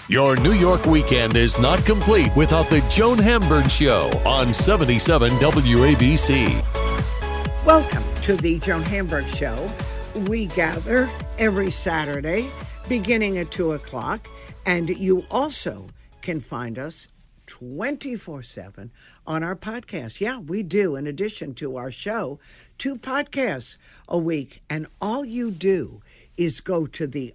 Your New York weekend is not complete without the Joan Hamburg Show on 77 WABC. Welcome to the Joan Hamburg Show. We gather every Saturday beginning at 2 o'clock, and you also can find us 24/7 on our podcast. Yeah, we do, in addition to our show, 2 podcasts a week, and all you do is go to the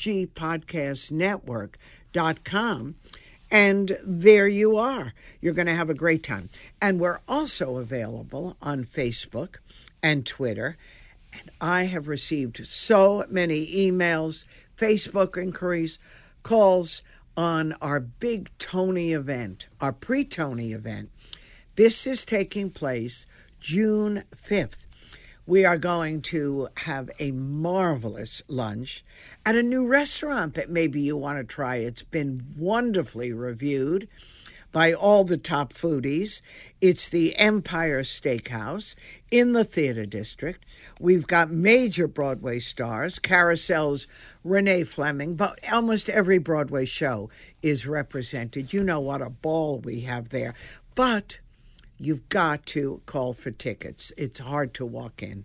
ogpodcastnetwork.com, and there you are. You're going to have a great time. And we're also available on Facebook and Twitter. And I have received so many emails, Facebook inquiries, calls on our big Tony event, our pre-Tony event. This is taking place June 5th. We are going to have a marvelous lunch at a new restaurant that maybe you want to try. It's been wonderfully reviewed by all the top foodies. It's the Empire Steakhouse in the Theater District. We've got major Broadway stars, Carousel's Renee Fleming, but almost every Broadway show is represented. You know what a ball we have there. But you've got to call for tickets. It's hard to walk in.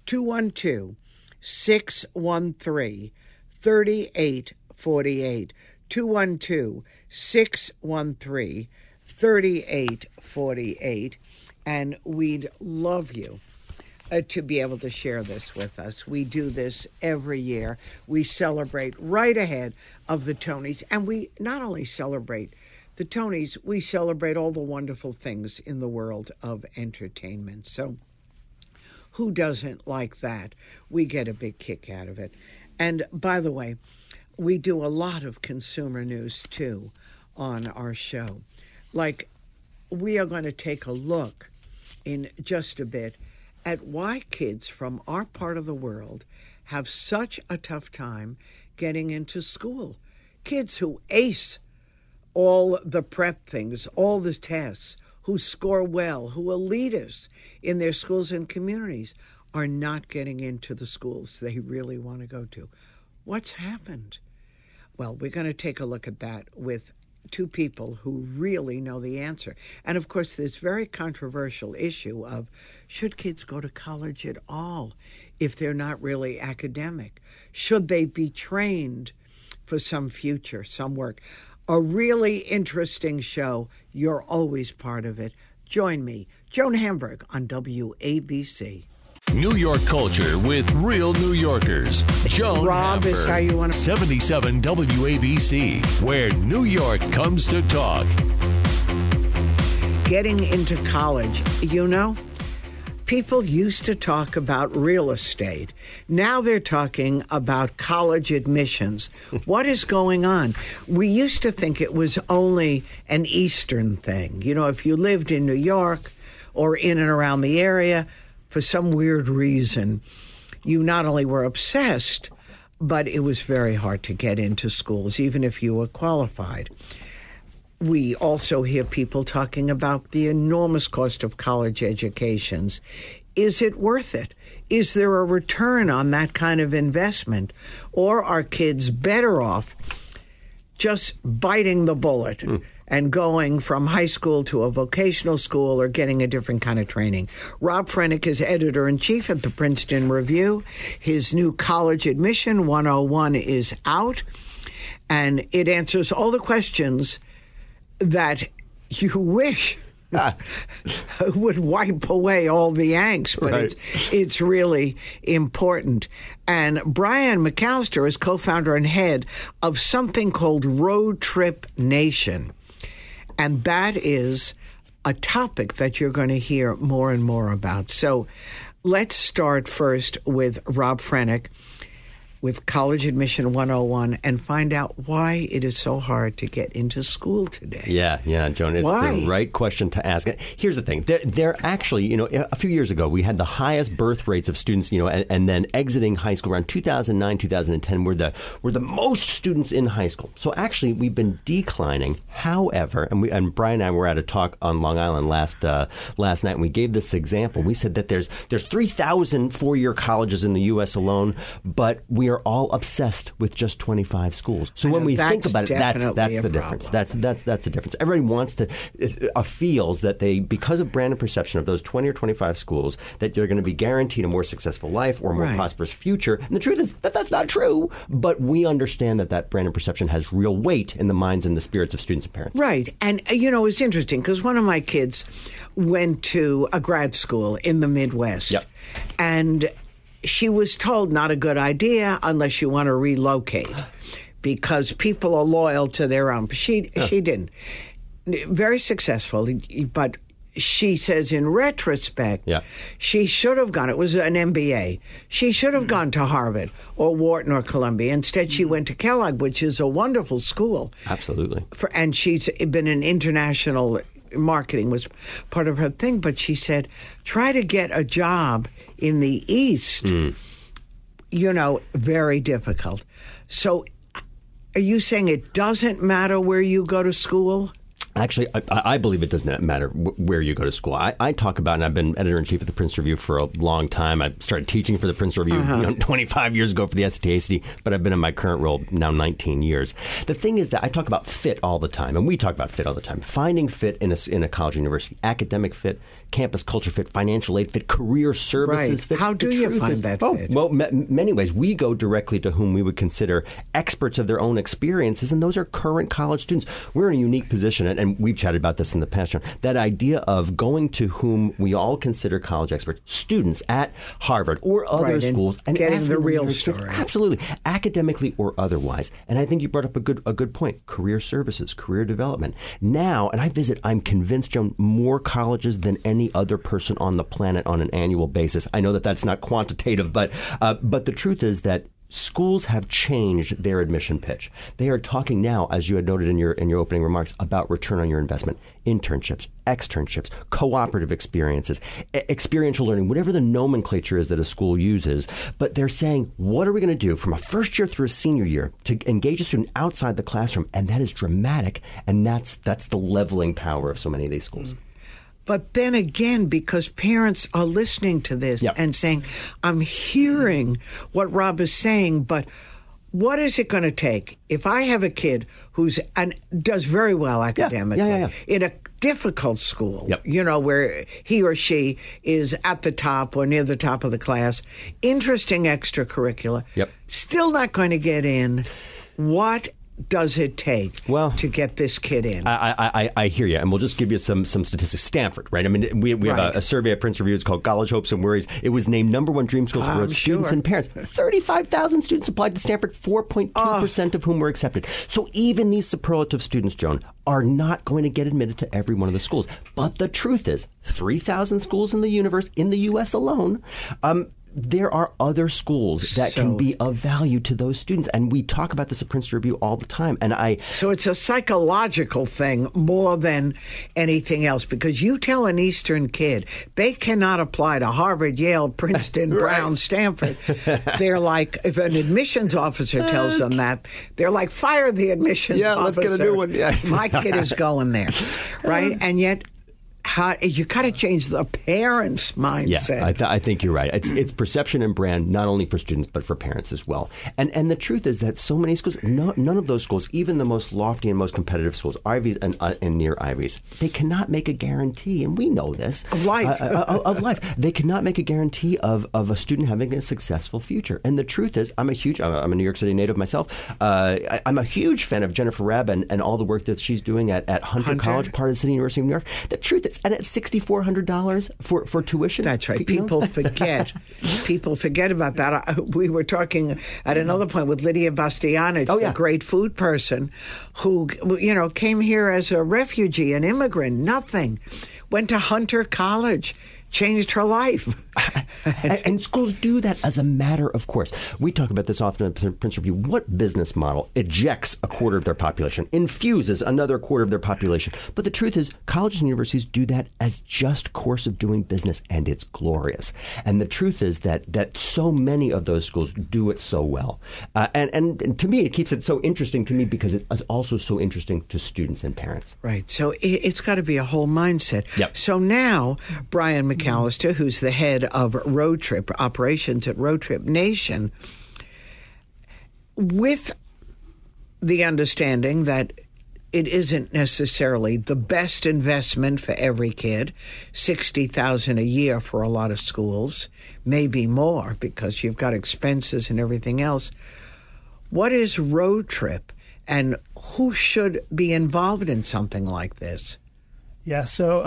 212-613-3848. 212-613-3848. And we'd love you to be able to share this with us. We do this every year. We celebrate right ahead of the Tonys. And we not only celebrate the Tonys, we celebrate all the wonderful things in the world of entertainment. So who doesn't like that? We get a big kick out of it. And by the way, we do a lot of consumer news, too, on our show. Like, we are going to take a look in just a bit at why kids from our part of the world have such a tough time getting into school. Kids who ace all the prep things, all the tests, who score well, who are leaders in their schools and communities, are not getting into the schools they really want to go to. What's happened? Well, we're going to take a look at that with 2 people who really know the answer. And, of course, this very controversial issue of should kids go to college at all if they're not really academic? Should they be trained for some future, some work? A really interesting show. You're always part of it. Join me, Joan Hamburg, on WABC. New York culture with real New Yorkers. Joan Rob Hamburg, is how you want to... 77 WABC, where New York comes to talk. Getting into college, you know, people used to talk about real estate. Now they're talking about college admissions. What is going on? We used to think it was only an Eastern thing. You know, if you lived in New York or in and around the area, for some weird reason, you not only were obsessed, but it was very hard to get into schools, even if you were qualified. We also hear people talking about the enormous cost of college educations. Is it worth it? Is there a return on that kind of investment? Or are kids better off just biting the bullet and going from high school to a vocational school or getting a different kind of training? Rob Frennick is editor-in-chief at the Princeton Review. His new College Admission 101 is out, and it answers all the questions that you wish would wipe away all the angst, but right. It's really important. And Brian McAllister is co-founder and head of something called Road Trip Nation. And that is a topic that you're going to hear more and more about. So let's start first with Rob Frennick with College Admission 101 and find out why it is so hard to get into school today. Yeah, Joan, it's the right question to ask. Here's the thing. They're actually, a few years ago, we had the highest birth rates of students, and then exiting high school around 2009, 2010 were the most students in high school. So actually, we've been declining. However, and Brian and I were at a talk on Long Island last night, and we gave this example. We said that there's 3,000 four-year colleges in the U.S. alone, but we are they're all obsessed with just 25 schools. So when we think about it, that's the difference. That's the difference. Everybody wants to feels that they, because of brand and perception of those 20 or 25 schools, that they're going to be guaranteed a more successful life or a more prosperous future. And the truth is that that's not true. But we understand that brand and perception has real weight in the minds and the spirits of students and parents. Right. And, it's interesting because one of my kids went to a grad school in the Midwest. Yep. And she was told not a good idea unless you want to relocate because people are loyal to their own. She didn't. Very successful, but she says in retrospect, she should have gone. It was an MBA. She should have gone to Harvard or Wharton or Columbia. Instead, she went to Kellogg, which is a wonderful school. Absolutely. And she's been in international marketing was part of her thing. But she said, try to get a job in the East, very difficult. So are you saying it doesn't matter where you go to school? Actually, I believe it doesn't matter where you go to school. I talk about, and I've been editor-in-chief of the Princeton Review for a long time. I started teaching for the Princeton Review 25 years ago for the SAT, but I've been in my current role now 19 years. The thing is that I talk about fit all the time, and we talk about fit all the time. Finding fit in a college or university, academic fit, campus culture fit, financial aid fit, career services fit. How do you find that fit? Well, many ways. We go directly to whom we would consider experts of their own experiences, and those are current college students. We're in a unique position, and we've chatted about this in the past, John, that idea of going to whom we all consider college experts, students at Harvard or other schools, and getting the real story. Absolutely, academically or otherwise. And I think you brought up a good point. Career services, career development. Now, and I'm convinced, Joan, more colleges than any other person on the planet on an annual basis. I know that that's not quantitative, but the truth is that schools have changed their admission pitch. They are talking now, as you had noted in your opening remarks, about return on your investment, internships, externships, cooperative experiences, experiential learning, whatever the nomenclature is that a school uses. But they're saying, what are we going to do from a first year through a senior year to engage a student outside the classroom? And that is dramatic. And that's the leveling power of so many of these schools. But then again, because parents are listening to this and saying, I'm hearing what Rob is saying, but what is it going to take? If I have a kid and does very well academically in a difficult school, where he or she is at the top or near the top of the class, interesting extracurricular, still not going to get in, what does it take to get this kid in? I hear you, and we'll just give you some statistics. Stanford, right? I mean, we have a survey at Princeton Review. It's called College Hopes and Worries. It was named #1 dream school for both students and parents. 35,000 students applied to Stanford, 4.2% of whom were accepted. So even these superlative students, Joan, are not going to get admitted to every one of the schools. But the truth is, 3,000 schools in the universe, in the U.S. alone, there are other schools that can be of value to those students. And we talk about this at Princeton Review all the time. So it's a psychological thing more than anything else, because you tell an Eastern kid they cannot apply to Harvard, Yale, Princeton, Brown, Stanford. They're like, if an admissions officer tells them that, they're like, fire the admissions officer. Let's get a new one. My kid is going there, right? And yet, you got to change the parents' mindset. Yeah, I think you're right. It's perception and brand, not only for students, but for parents as well. And the truth is that so many schools, none of those schools, even the most lofty and most competitive schools, Ivies and near Ivies, they cannot make a guarantee, and we know this. Of life. Of life. They cannot make a guarantee of a student having a successful future. And the truth is, I'm a New York City native myself. I'm a huge fan of Jennifer Rabb and all the work that she's doing at Hunter College, part of the City University of New York. The truth is, and it's $6,400 for tuition. That's right. People forget. People forget about that. We were talking at another point with Lydia Bastianich, the great food person, who came here as a refugee, an immigrant, nothing, went to Hunter College, changed her life. And schools do that as a matter of course. We talk about this often at Princeton Review. What business model ejects a quarter of their population, infuses another quarter of their population? But the truth is, colleges and universities do that as just course of doing business, and it's glorious. And the truth is that so many of those schools do it so well. And to me, it keeps it so interesting to me because it's also so interesting to students and parents. Right. So it's got to be a whole mindset. Yep. So now, Brian McAllister, who's the head of Road Trip operations at Road Trip Nation, with the understanding that it isn't necessarily the best investment for every kid, $60,000 a year for a lot of schools, maybe more because you've got expenses and everything else. What is Road Trip, and who should be involved in something like this? Yeah, so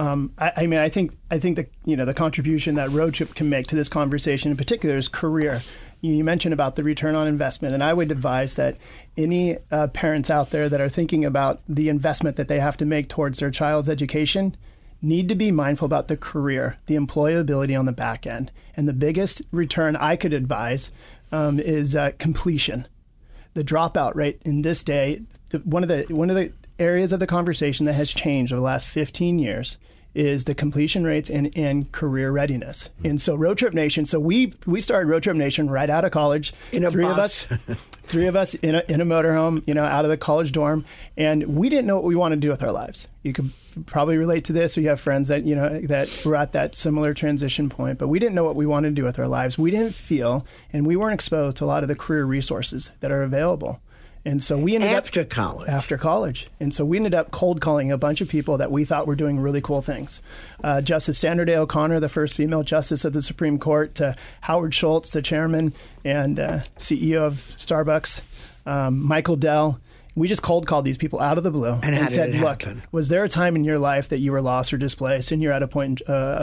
I think the contribution that Road Trip can make to this conversation in particular is career. You mentioned about the return on investment, and I would advise that any parents out there that are thinking about the investment that they have to make towards their child's education need to be mindful about the career, the employability on the back end. And the biggest return I could advise is completion. The dropout rate in this day, one of the areas of the conversation that has changed over the last 15 years is the completion rates and career readiness. And so Road Trip Nation, so we started Road Trip Nation right out of college. In a bus. Three of us in a motorhome, out of the college dorm, and we didn't know what we wanted to do with our lives. You could probably relate to this. We have friends that that were at that similar transition point, but we didn't know what we wanted to do with our lives. We didn't feel, and we weren't exposed to a lot of the career resources that are available. And so we ended after college. And so we ended up cold calling a bunch of people that we thought were doing really cool things. Justice Sandra Day O'Connor, the first female justice of the Supreme Court, to Howard Schultz, the chairman and CEO of Starbucks, Michael Dell. We just cold called these people out of the blue and said, look, was there a time in your life that you were lost or displaced and you're at a point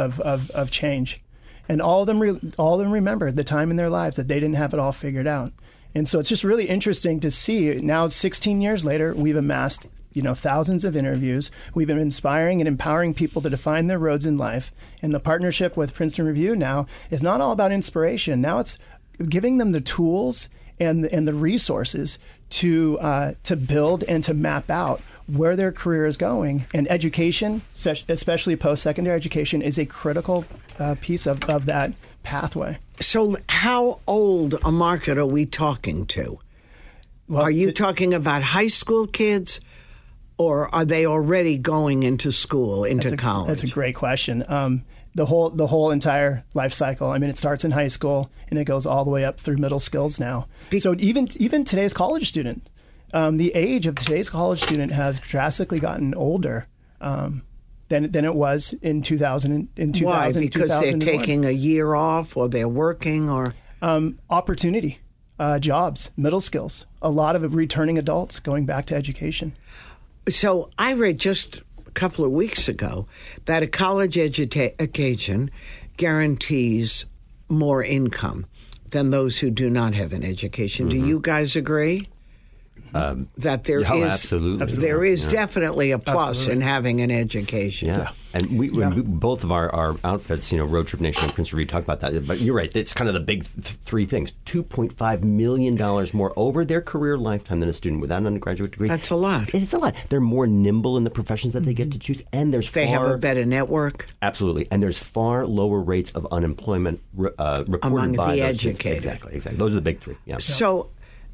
of change? And all of them remembered the time in their lives that they didn't have it all figured out. And so it's just really interesting to see now 16 years later, we've amassed, thousands of interviews. We've been inspiring and empowering people to define their roads in life. And the partnership with Princeton Review now is not all about inspiration. Now it's giving them the tools and the resources to build and to map out where their career is going. And education, especially post-secondary education, is a critical piece of that pathway. So how old a market are we talking to? Well, are you talking about high school kids, or are they already going into school, into college? That's a great question. The whole entire life cycle. I mean, it starts in high school and it goes all the way up through middle skills now. So even today's college student, the age of today's college student has drastically gotten older than it was in 2000. Why? Because they're taking a year off, or they're working, or opportunity, jobs, middle skills. A lot of returning adults going back to education. So I read just a couple of weeks ago that a college education guarantees more income than those who do not have an education. Mm-hmm. Do you guys agree? That there is definitely a plus in having an education. Yeah, and we both of our outfits, Road Trip Nation and Prince Review, talk about that. But you're right; it's kind of the big three things: $2.5 million more over their career lifetime than a student without an undergraduate degree. That's a lot. It's a lot. They're more nimble in the professions that they get to choose, and they have a better network. Absolutely, and there's far lower rates of unemployment reported among by the educated. Exactly. Those are the big three. Yeah. So.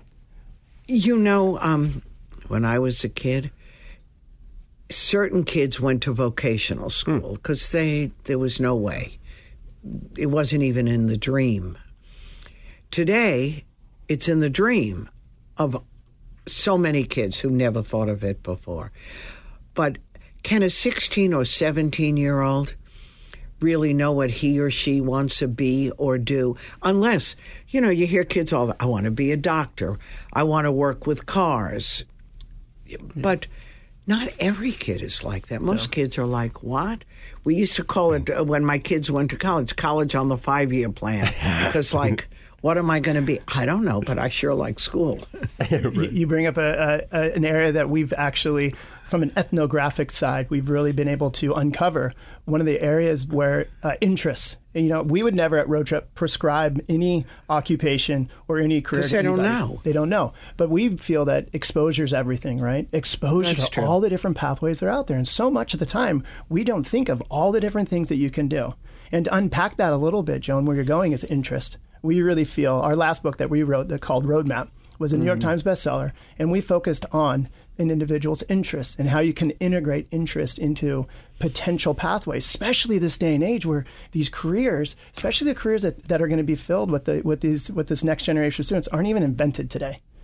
When I was a kid, certain kids went to vocational school because there was no way. It wasn't even in the dream. Today, it's in the dream of so many kids who never thought of it before. But can a 16 or 17-year-old really know what he or she wants to be or do, unless, you hear kids all, I want to be a doctor, I want to work with cars. But not every kid is like that. Most kids are like, what? We used to call it, when my kids went to college on the 5-year plan, because what am I going to be? I don't know, but I sure like school. You bring up an area that we've actually, from an ethnographic side, we've really been able to uncover one of the areas where interests. We would never at Road Trip prescribe any occupation or any career. Because they don't know. They don't know. But we feel that exposure is everything, right? Exposure to all the different pathways that are out there. And so much of the time, we don't think of all the different things that you can do. And to unpack that a little bit, Joan, where you're going is interest. We really feel, our last book that we wrote called Roadmap was a New York Times bestseller, and we focused on an individual's interests and how you can integrate interest into potential pathways, especially this day and age where these careers, especially the careers that are going to be filled with this next generation of students, aren't even invented today.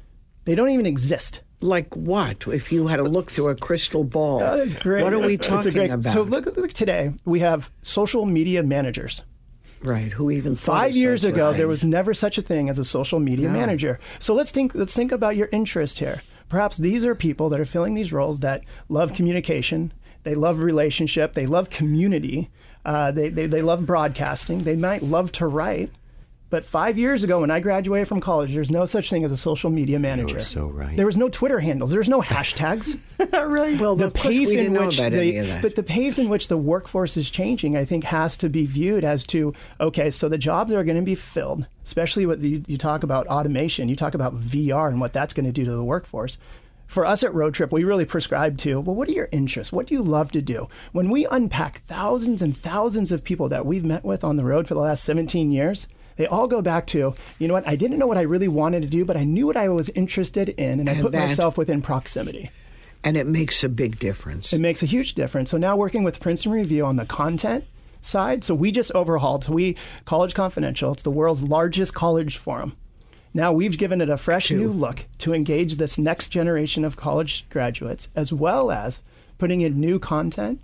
They don't even exist. Like what? If you had to look through a crystal ball. Oh, that's great. What are we talking about? So look today, we have social media managers. Right. Who even thought 5 years ago, things? there was never such a thing as a social media manager. So let's think about your interest here. Perhaps these are people that are filling these roles that love communication, they love relationship, they love community, they love broadcasting, they might love to write. But 5 years ago, when I graduated from college, there's no such thing as a social media manager. You're so right. There was no Twitter handles. There was no hashtags. Right. Well, the pace in which but the pace in which the workforce is changing, I think, has to be viewed as to, okay, so the jobs are going to be filled, especially what you talk about automation, you talk about VR and what that's going to do to the workforce. For us at Road Trip, we really prescribe to, well, what are your interests? What do you love to do? When we unpack thousands and thousands of people that we've met with on the road for the last 17 years, they all go back to, you know what, I didn't know what I really wanted to do, but I knew what I was interested in, and I put myself within proximity. And it makes a big difference. It makes a huge difference. So now working with Princeton Review on the content side, so we just overhauled College Confidential. It's the world's largest college forum. Now we've given it a fresh new look to engage this next generation of college graduates, as well as putting in new content.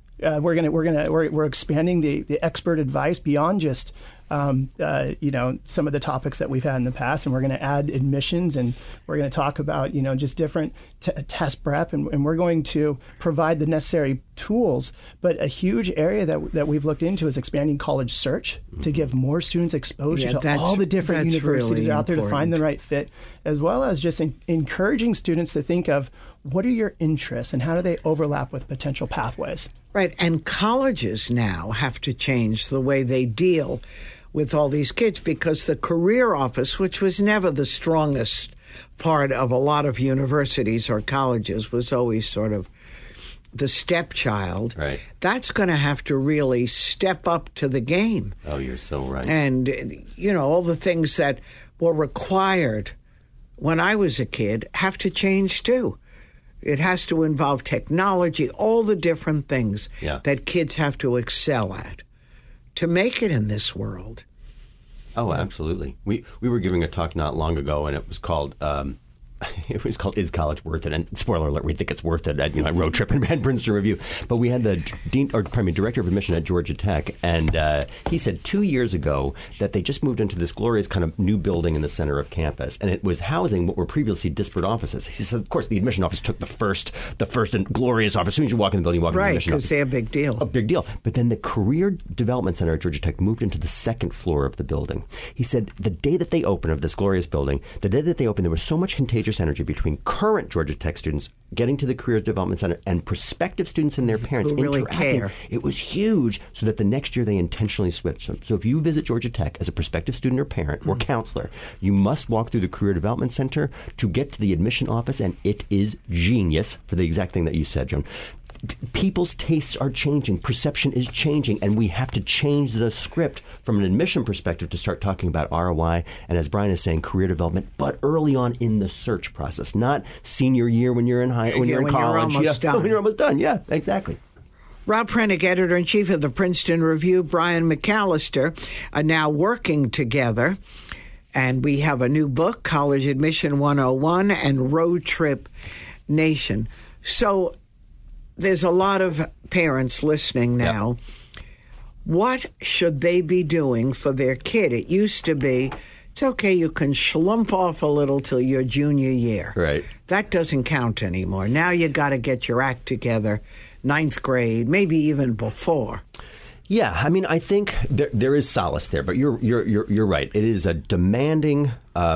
We're expanding the expert advice beyond just some of the topics that we've had in the past, and we're going to add admissions, and we're going to talk about just different test prep, and we're going to provide the necessary tools. But a huge area that we've looked into is expanding college search to give more students exposure to all the different universities really out there to find the right fit, as well as just encouraging students to think of what are your interests and how do they overlap with potential pathways. Right, and colleges now have to change the way they deal with all these kids, because the career office, which was never the strongest part of a lot of universities or colleges, was always sort of the stepchild. Right. That's going to have to really step up to the game. Oh, you're so right. And, all the things that were required when I was a kid have to change too. It has to involve technology, all the different things that kids have to excel at to make it in this world. Oh, absolutely. We were giving a talk not long ago, and it was called Is College Worth It? And spoiler alert, we think it's worth it at Road Trip and Princeton Review. But we had the director of admission at Georgia Tech, and he said 2 years ago that they just moved into this glorious kind of new building in the center of campus, and it was housing what were previously disparate offices. He said, of course, the admission office took the first and glorious office. As soon as you walk in the building, you walk in the admission office. Right, because they're a big deal. A big deal. But then the Career Development Center at Georgia Tech moved into the second floor of the building. He said the day that they opened of this glorious building, there was so much contagious energy between current Georgia Tech students getting to the Career Development Center and prospective students and their parents who really interacting. care. It was huge, so that the next year they intentionally switched them. So if you visit Georgia Tech as a prospective student or parent or counselor, you must walk through the Career Development Center to get to the admission office, and it is genius for the exact thing that you said, Joan. People's tastes are changing, perception is changing, and we have to change the script from an admission perspective to start talking about ROI and, as Brian is saying, career development, but early on in the search process, not senior year when you're in college. When you're almost done. When you're almost done, yeah, exactly. Rob Prenick, editor-in-chief of the Princeton Review, Brian McAllister, are now working together. And we have a new book, College Admission 101 and Road Trip Nation. So there's a lot of parents listening now. Yep. What should they be doing for their kid? It used to be, it's okay, you can schlump off a little till your junior year. Right. That doesn't count anymore. Now you got to get your act together, 9th grade, maybe even before. Yeah, I mean, I think there is solace there, but you're right. It is a demanding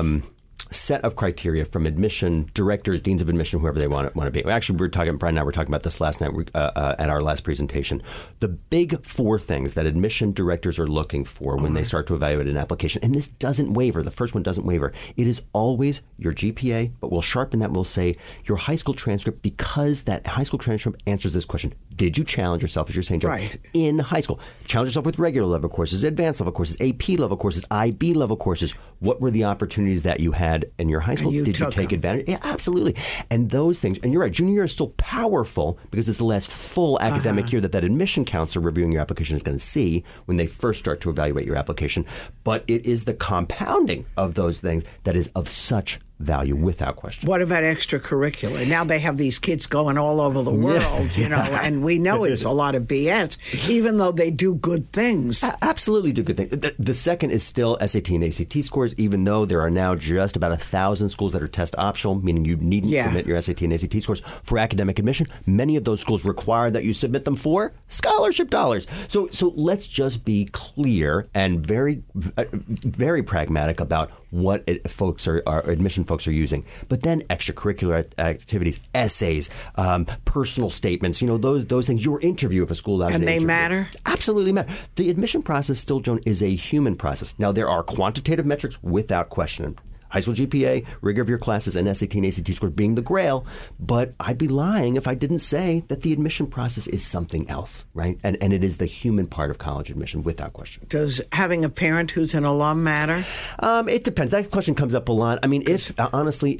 set of criteria from admission directors, deans of admission, whoever they want to be. Actually, Brian and I were talking about this last night at our last presentation. The big 4 things that admission directors are looking for when they start to evaluate an application, and this doesn't waver. The first one doesn't waver. It is always your GPA, but we'll sharpen that and we'll say your high school transcript, because that high school transcript answers this question. Did you challenge yourself, as you're saying, Joe, in high school? Challenge yourself with regular level courses, advanced level courses, AP level courses, IB level courses. What were the opportunities that you had in your high school? Did you take advantage? Yeah, absolutely. And those things, and you're right, junior year is still powerful because it's the last full academic year that admission counselor reviewing your application is going to see when they first start to evaluate your application. But it is the compounding of those things that is of such value without question. What about extracurricular? Now they have these kids going all over the world, and we know it's a lot of BS, even though they do good things. Absolutely do good things. The second is still SAT and ACT scores, even though there are now just about 1,000 schools that are test optional, meaning you needn't submit your SAT and ACT scores for academic admission. Many of those schools require that you submit them for scholarship dollars. So let's just be clear and very, very pragmatic about what admission folks are using. But then extracurricular activities, essays, personal statements, those things. Your interview if a school allows you to interview. And they matter? Absolutely matter. The admission process still, Joan, is a human process. Now, there are quantitative metrics without question. High school GPA, rigor of your classes, and SAT and ACT scores being the grail. But I'd be lying if I didn't say that the admission process is something else, right? And it is the human part of college admission without question. Does having a parent who's an alum matter? It depends. That question comes up a lot. I mean, if that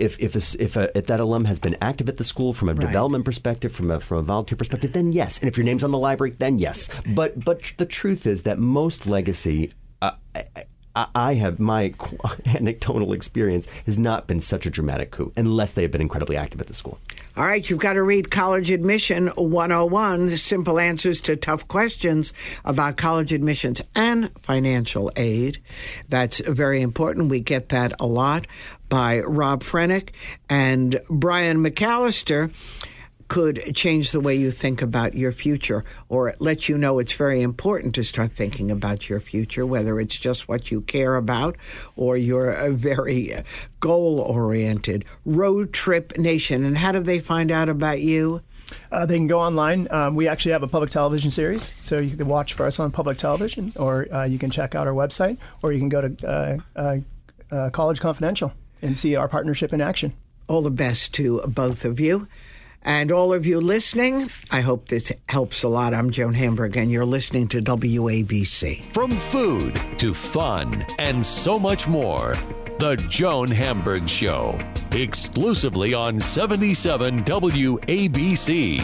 alum has been active at the school from a development perspective, from a volunteer perspective, then yes. And if your name's on the library, then yes. But the truth is that most legacy. I have my anecdotal experience has not been such a dramatic coup unless they have been incredibly active at the school. All right, you've got to read College Admission 101, simple answers to tough questions about college admissions and financial aid. That's very important. We get that a lot by Rob Frennick and Brian McAllister. Could change the way you think about your future, or let you know it's very important to start thinking about your future, whether it's just what you care about or you're very goal-oriented. Road Trip Nation. And how do they find out about you? They can go online. We actually have a public television series, so you can watch for us on public television, or you can check out our website, or you can go to College Confidential and see our partnership in action. All the best to both of you. And all of you listening, I hope this helps a lot. I'm Joan Hamburg, and you're listening to WABC. From food to fun and so much more, The Joan Hamburg Show, exclusively on 77 WABC.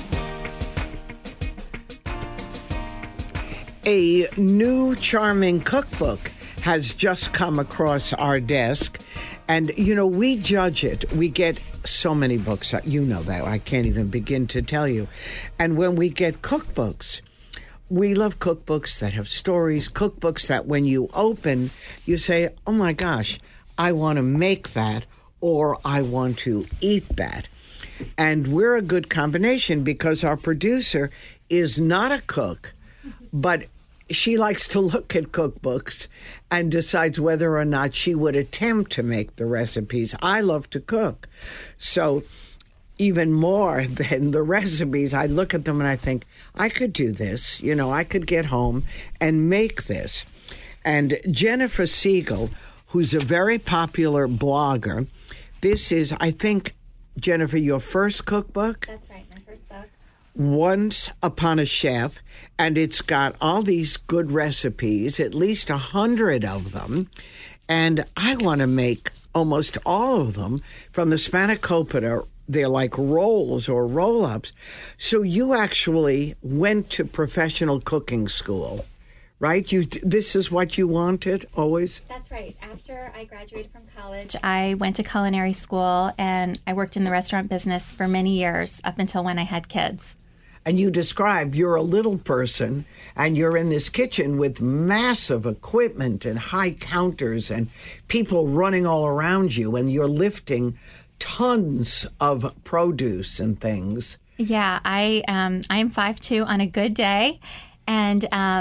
A new charming cookbook has just come across our desk. And, we judge it. We get so many books. You know that. I can't even begin to tell you. And when we get cookbooks, we love cookbooks that have stories, cookbooks that when you open, you say, oh, my gosh, I want to make that, or I want to eat that. And we're a good combination because our producer is not a cook, but she likes to look at cookbooks and decides whether or not she would attempt to make the recipes. I love to cook. So even more than the recipes, I look at them and I think, I could do this. I could get home and make this. And Jennifer Siegel, who's a very popular blogger, this is, I think, Jennifer, your first cookbook? That's right, my first book. Once Upon a Chef, and it's got all these good recipes, at least 100 of them, and I want to make almost all of them from the spanakopita. They're like rolls or roll-ups. So you actually went to professional cooking school, right? This is what you wanted always? That's right. After I graduated from college, I went to culinary school, and I worked in the restaurant business for many years, up until when I had kids. And you describe you're a little person and you're in this kitchen with massive equipment and high counters and people running all around you, and you're lifting tons of produce and things. Yeah, I am 5'2" on a good day. And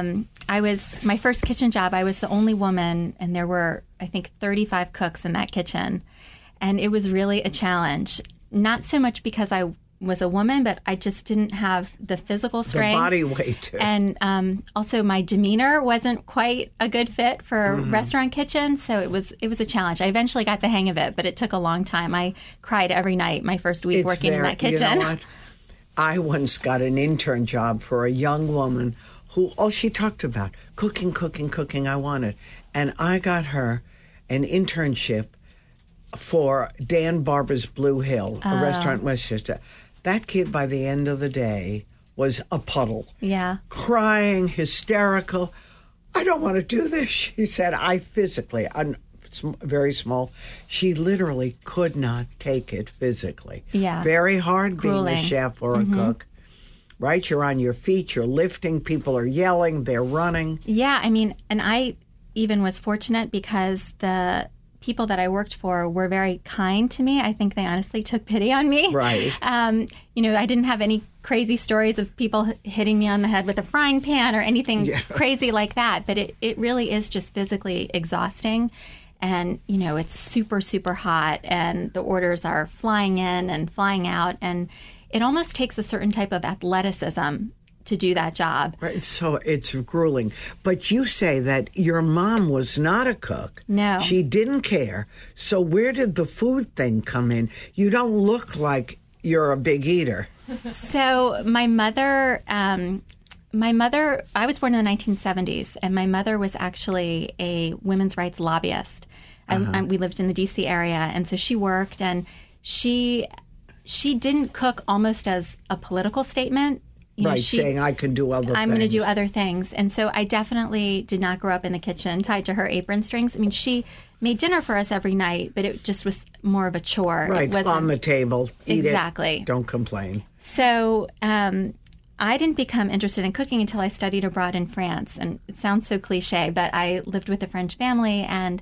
my first kitchen job, I was the only woman, and there were, I think, 35 cooks in that kitchen. And it was really a challenge. Not so much because I was a woman, but I just didn't have the physical strength. The body weight. And also my demeanor wasn't quite a good fit for a restaurant kitchen, so it was a challenge. I eventually got the hang of it, but it took a long time. I cried every night my first week working in that kitchen. You know what? I once got an intern job for a young woman who all she talked about, cooking, I wanted. And I got her an internship for Dan Barber's Blue Hill, a restaurant in Westchester. That kid, by the end of the day, was a puddle. Yeah. Crying, hysterical. I don't want to do this, she said. I physically very small. She literally could not take it physically. Yeah. Very hard Grueling. being a chef or a cook. Right? You're on your feet, you're lifting, people are yelling, they're running. Yeah, I mean, and I even was fortunate because the people that I worked for were very kind to me. I think they honestly took pity on me. Right. You know, I didn't have any crazy stories of people hitting me on the head with a frying pan or anything crazy like that. But it really is just physically exhausting. And, you know, it's super, super hot and the orders are flying in and flying out. And it almost takes a certain type of athleticism to do that job. Right. So it's grueling. But you say that your mom was not a cook. No. She didn't care. So where did the food thing come in? You don't look like you're a big eater. So my mother, I was born in the 1970s, and my mother was actually a women's rights lobbyist. We lived in the D.C. area, and so she worked, and she didn't cook almost as a political statement. You know, saying I can do other things. I'm going to do other things. And so I definitely did not grow up in the kitchen tied to her apron strings. I mean, she made dinner for us every night, but it just was more of a chore. Right, on the table. Eat exactly. It. Don't complain. So I didn't become interested in cooking until I studied abroad in France. And it sounds so cliche, but I lived with a French family, and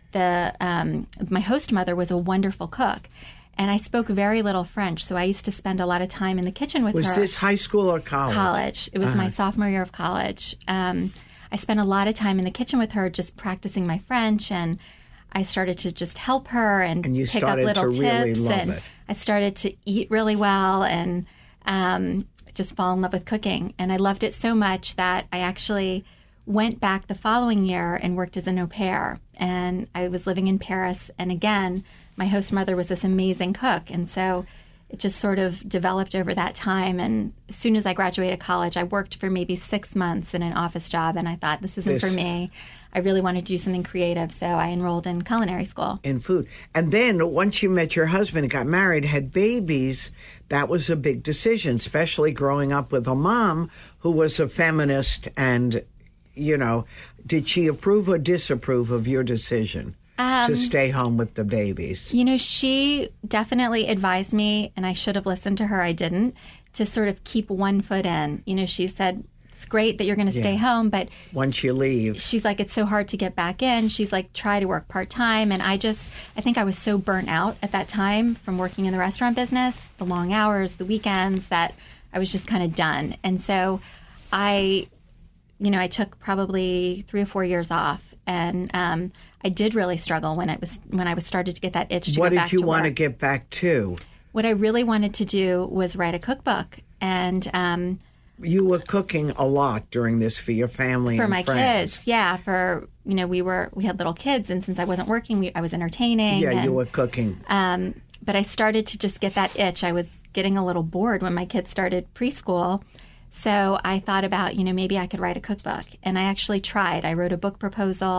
my host mother was a wonderful cook. And I spoke very little French, so I used to spend a lot of time in the kitchen with her. Was this high school or college? College. It was my sophomore year of college. I spent a lot of time in the kitchen with her just practicing my French, and I started to just help her and pick up little tips. Really love and it. I started to eat really well and just fall in love with cooking. And I loved it so much that I actually went back the following year and worked as an au pair. And I was living in Paris, and again, my host mother was this amazing cook. And so it just sort of developed over that time. And as soon as I graduated college, I worked for maybe 6 months in an office job. And I thought, this isn't for me. I really wanted to do something creative. So I enrolled in culinary school. In food. And then once you met your husband, got married, had babies, that was a big decision, especially growing up with a mom who was a feminist. And, you know, did she approve or disapprove of your decision? To stay home with the babies? You know, she definitely advised me, and I should have listened to her. I didn't, to sort of keep one foot in. You know, she said, it's great that you're going to stay home, but once you leave, she's like, it's so hard to get back in. She's like, try to work part-time. And I think I was so burnt out at that time from working in the restaurant business, the long hours, the weekends, that I was just kind of done. And so I took probably 3 or 4 years off, and I did really struggle when I was started to get that itch to What go back to did you want work. to get back to? What I really wanted to do was write a cookbook, and you were cooking a lot during this for your family for and my friends. kids. Yeah, we had little kids, and since I wasn't working, I was entertaining. Yeah, you were cooking. But I started to just get that itch. I was getting a little bored when my kids started preschool. So I thought about, maybe I could write a cookbook. And I actually tried. I wrote a book proposal.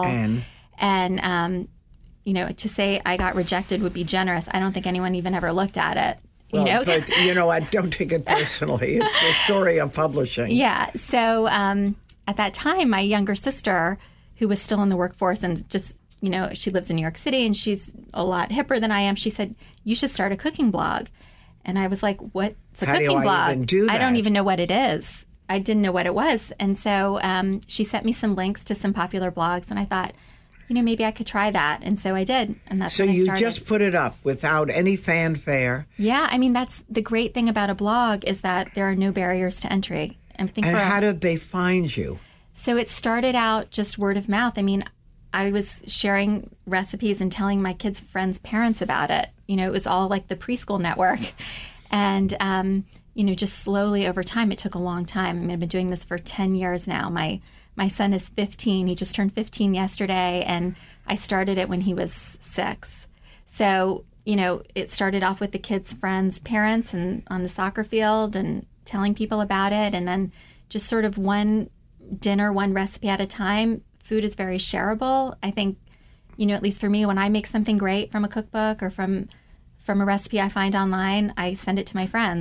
And to say I got rejected would be generous. I don't think anyone even ever looked at it. But you know what? Don't take it personally. It's the story of publishing. Yeah. So at that time, my younger sister, who was still in the workforce and just, she lives in New York City and she's a lot hipper than I am, she said, you should start a cooking blog. And I was like, what's a cooking blog? How do I even do that? I don't even know what it is. I didn't know what it was. And so she sent me some links to some popular blogs, and I thought, maybe I could try that. And so I did. And that's when I started. So you just put it up without any fanfare? Yeah. I mean, that's the great thing about a blog, is that there are no barriers to entry. And how did they find you? So it started out just word of mouth. I mean, I was sharing recipes and telling my kids' friends' parents about it. It was all like the preschool network. And, just slowly over time, it took a long time. I mean, I've been doing this for 10 years now. My son is 15. He just turned 15 yesterday, and I started it when he was 6. So, it started off with the kids' friends' parents and on the soccer field and telling people about it. And then just sort of one dinner, one recipe at a time. Food is very shareable. I think, at least for me, when I make something great from a cookbook or from a recipe I find online, I send it to my friends.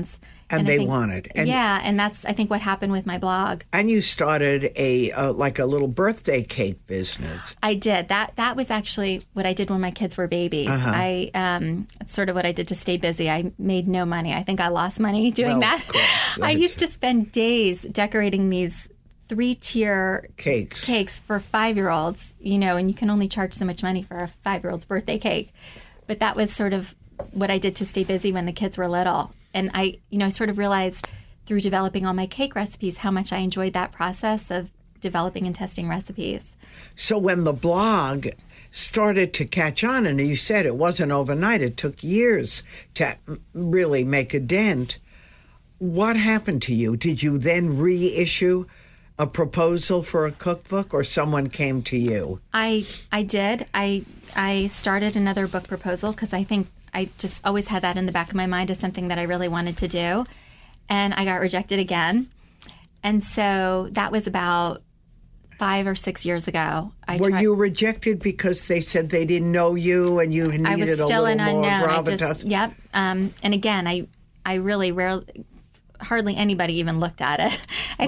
And they want it. And, and that's, I think, what happened with my blog. And you started a little birthday cake business. I did. That was actually what I did when my kids were babies. It's sort of what I did to stay busy. I made no money. I think I lost money doing that. Of course. I used to spend days decorating these 3-tier cakes for 5-year-olds, and you can only charge so much money for a 5-year-old's birthday cake. But that was sort of what I did to stay busy when the kids were little. And I sort of realized through developing all my cake recipes how much I enjoyed that process of developing and testing recipes. So when the blog started to catch on, and you said it wasn't overnight, it took years to really make a dent, what happened to you? Did you then reissue a proposal for a cookbook, or someone came to you? I did. I started another book proposal because I think I just always had that in the back of my mind as something that I really wanted to do. And I got rejected again. And so that was about 5 or 6 years ago. Were you rejected because they said they didn't know you and you needed a little more gravitas? Yep. And again, I really rarely, hardly anybody even looked at it.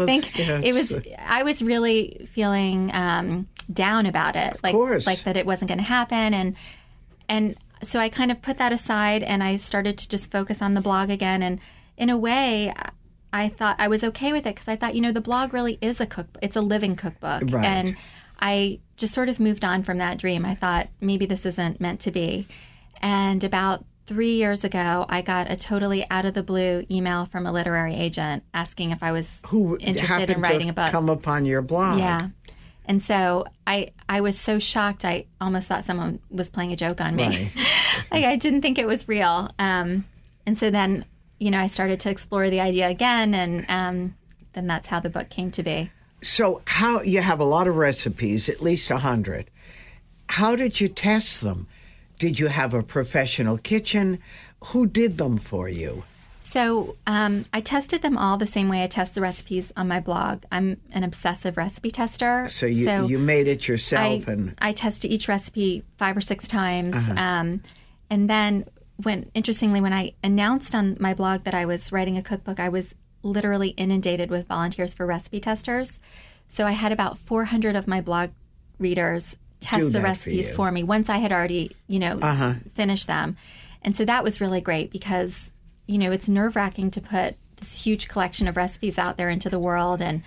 I was really feeling down about it. Of course. Like that it wasn't going to happen. And so I kind of put that aside and I started to just focus on the blog again. And in a way, I thought I was okay with it because I thought, the blog really is a cookbook. It's a living cookbook. Right. And I just sort of moved on from that dream. I thought maybe this isn't meant to be. And about 3 years ago, I got a totally out of the blue email from a literary agent asking if I was interested in writing a book. Come upon your blog. Yeah. And so I was so shocked, I almost thought someone was playing a joke on me. Right. I didn't think it was real. And so then, I started to explore the idea again, and then that's how the book came to be. So you have a lot of recipes, at least 100. How did you test them? Did you have a professional kitchen? Who did them for you? So I tested them all the same way I test the recipes on my blog. I'm an obsessive recipe tester. So you made it yourself? I tested each recipe 5 or 6 times. And then interestingly, when I announced on my blog that I was writing a cookbook, I was literally inundated with volunteers for recipe testers. So I had about 400 of my blog readers test the recipes for me once I had already, finished them. And so that was really great because it's nerve-wracking to put this huge collection of recipes out there into the world. And,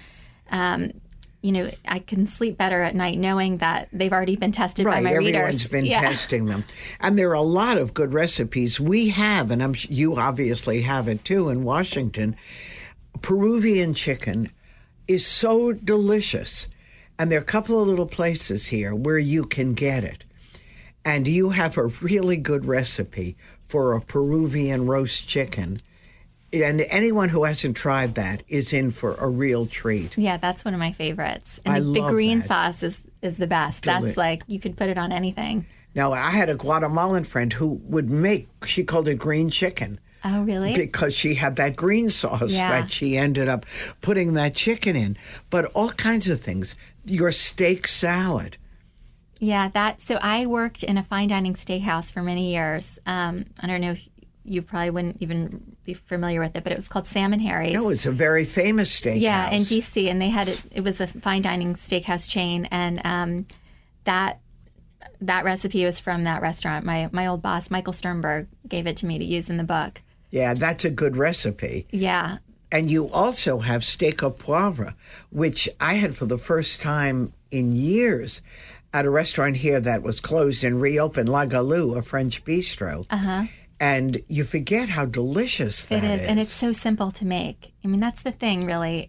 I can sleep better at night knowing that they've already been tested by my readers. Everyone's been testing them. And there are a lot of good recipes. We have, and you obviously have it too in Washington, Peruvian chicken is so delicious. And there are a couple of little places here where you can get it. And you have a really good recipe for a Peruvian roast chicken. And anyone who hasn't tried that is in for a real treat. Yeah, that's one of my favorites. And the green sauce is the best. That's like, you could put it on anything. Now, I had a Guatemalan friend who she called it green chicken. Oh, really? Because she had that green sauce that she ended up putting that chicken in. But all kinds of things. Your steak salad. Yeah, so I worked in a fine dining steakhouse for many years. I don't know if you probably wouldn't even be familiar with it, but it was called Sam and Harry's. No, it's a very famous steakhouse. Yeah, in D.C., and they had it was a fine dining steakhouse chain, and that recipe was from that restaurant. My old boss, Michael Sternberg, gave it to me to use in the book. Yeah, that's a good recipe. Yeah. And you also have steak au poivre, which I had for the first time in years at a restaurant here that was closed and reopened, La Galou, a French bistro. Uh-huh. And you forget how delicious that is. And it's so simple to make. I mean, that's the thing, really.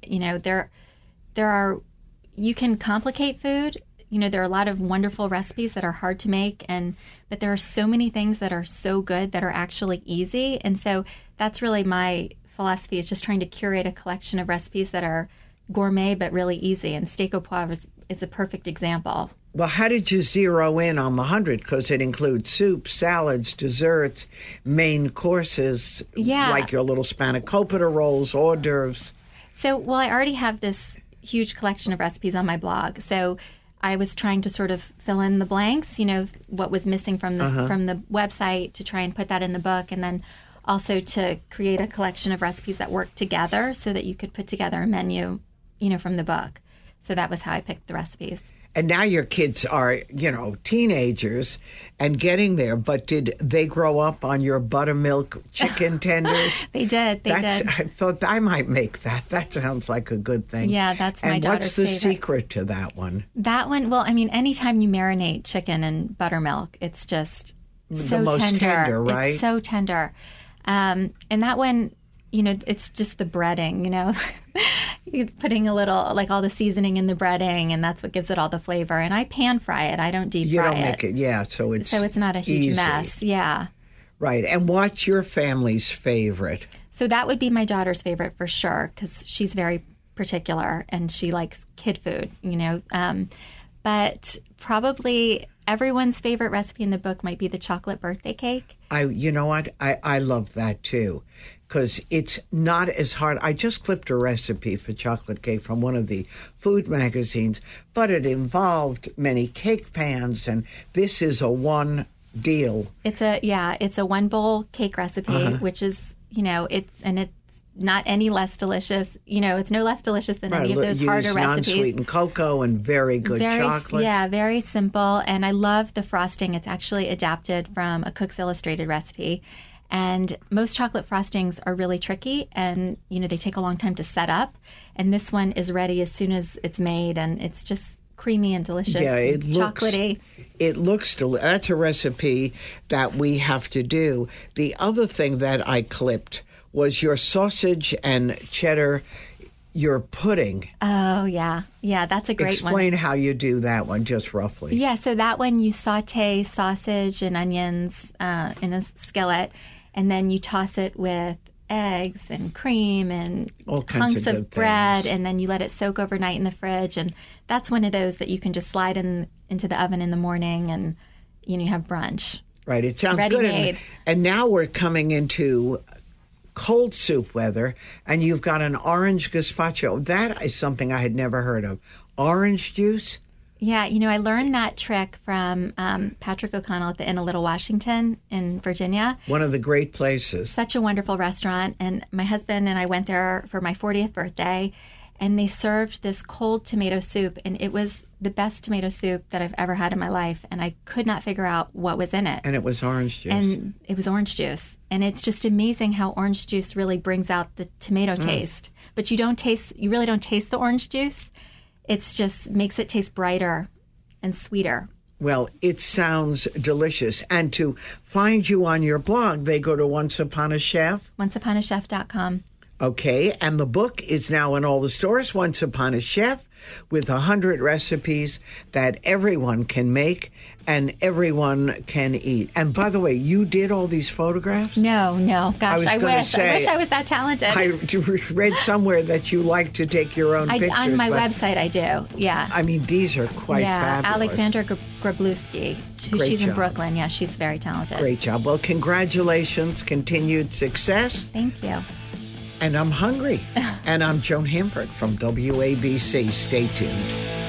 You can complicate food. There are a lot of wonderful recipes that are hard to make, but there are so many things that are so good that are actually easy. And so that's really my philosophy, is just trying to curate a collection of recipes that are gourmet but really easy. And steak au poivre is a perfect example. Well, how did you zero in on the 100? Because it includes soups, salads, desserts, main courses, like your little spanakopita rolls, hors d'oeuvres. So, I already have this huge collection of recipes on my blog. So I was trying to sort of fill in the blanks, what was missing from the website, to try and put that in the book. And then also to create a collection of recipes that work together so that you could put together a menu, from the book. So that was how I picked the recipes. And now your kids are, teenagers and getting there. But did they grow up on your buttermilk chicken tenders? They did. They did. I thought I might make that. That sounds like a good thing. Yeah, that's my daughter's favorite. And what's the favorite. secret to that one? That one, well, anytime you marinate chicken in buttermilk, it's just so the most tender, right? It's so tender. And that one, it's just the breading, You're putting a little, like all the seasoning in the breading, and that's what gives it all the flavor. And I pan fry it. I don't deep fry it. You don't make it, yeah. So it's not a huge easy. mess. Yeah. Right. And what's your family's favorite? So that would be my daughter's favorite for sure, because she's very particular and she likes kid food, But probably everyone's favorite recipe in the book might be the chocolate birthday cake. You know what? I love that too, because it's not as hard. I just clipped a recipe for chocolate cake from one of the food magazines, but it involved many cake pans, and this is a one deal. It's a one bowl cake recipe, which is, it's not any less delicious. It's no less delicious than any of those harder recipes. Non-sweetened cocoa and very good chocolate. Yeah, very simple. And I love the frosting. It's actually adapted from a Cook's Illustrated recipe. And most chocolate frostings are really tricky and, they take a long time to set up. And this one is ready as soon as it's made, and it's just creamy and delicious. Yeah, it chocolatey. Looks delicious. That's a recipe that we have to do. The other thing that I clipped was your sausage and cheddar, your pudding. Oh, yeah. Yeah, that's a great one. Explain how you do that one, just roughly. Yeah, so that one you saute sausage and onions in a skillet, and then you toss it with eggs and cream and all kinds hunks of bread, and then you let it soak overnight in the fridge. And that's one of those that you can just slide into the oven in the morning, and you have brunch. Right, it sounds ready-made. Good. And now we're coming into cold soup weather, and you've got an orange gazpacho. That is something I had never heard of. Orange juice? Yeah, I learned that trick from Patrick O'Connell at the Inn of Little Washington in Virginia. One of the great places. Such a wonderful restaurant. And my husband and I went there for my 40th birthday, and they served this cold tomato soup, and it was the best tomato soup that I've ever had in my life, and I could not figure out what was in it. And it was orange juice. And it was orange juice. And it's just amazing how orange juice really brings out the tomato taste. But you really don't taste the orange juice. It's just makes it taste brighter and sweeter. Well, it sounds delicious. And to find you on your blog, they go to Once Upon a Chef. OnceUponAChef.com. Okay, and the book is now in all the stores, Once Upon a Chef, with 100 recipes that everyone can make and everyone can eat. And by the way, you did all these photographs? No. Gosh, I wish I was that talented. I read somewhere that you like to take your own pictures. On my website, I do, yeah. I mean, these are quite fabulous. Alexandra Grabluski, she's in Brooklyn. Yeah, she's very talented. Great job. Well, congratulations. Continued success. Thank you. And I'm hungry. And I'm Joan Hamburg from WABC. Stay tuned.